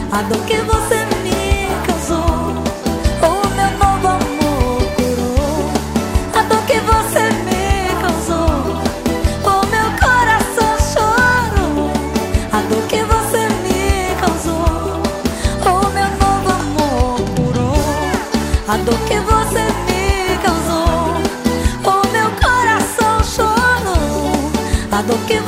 A dor que você me causou, o meu novo amor curou. A dor que você me causou, o meu coração chorou. A dor que você me causou, o meu novo amor curou. A dor que você me causou, o meu coração chorou. A dor que